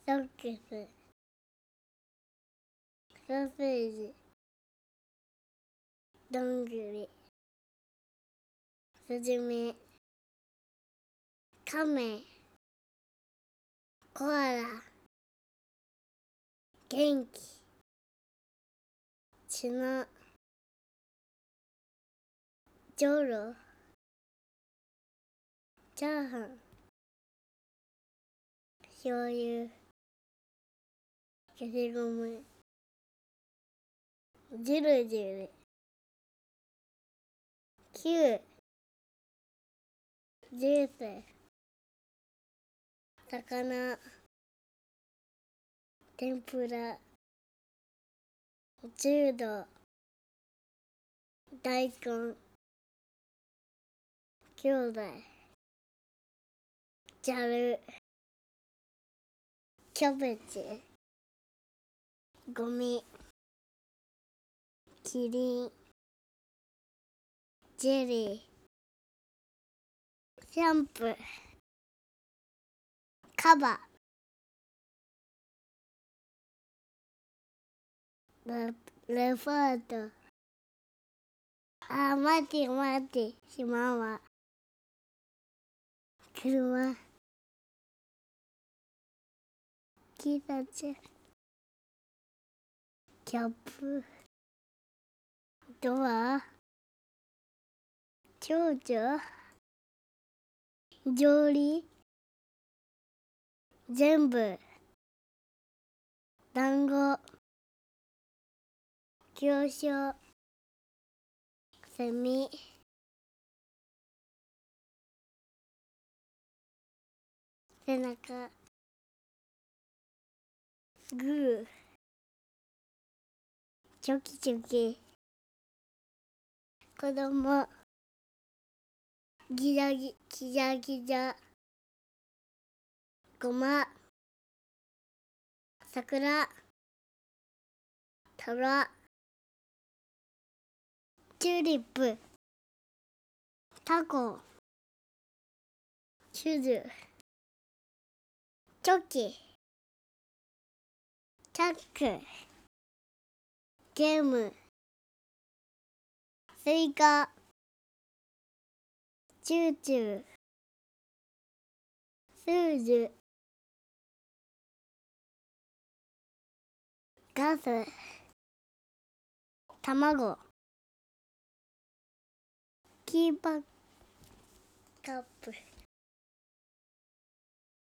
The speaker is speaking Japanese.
ソックス、ソーセージ、どんぐり、スズメ、カメ、コアラ、元気、ツノ、ジョロ、チャーハン、醤油、消しゴム、ジュルジュル、キュー、ジュース、魚、天ぷら、柔道、大根、兄弟、ざる、キャベツ、ゴミ、キリン、ジェリー、シャンプー、カバ、レパート。待て、島は車、警察、キャップ、ドア、蝶々、上理、全部、団子、行商、セミ、背中、グー、チョキチョキ、子供、ギザギザ、ごま、桜、虎、チューリップ、タコ、シュズ、チョキ、チャック、ゲーム、スイカ、チューチュー、スージュ、ガス、卵、キーパーカップ。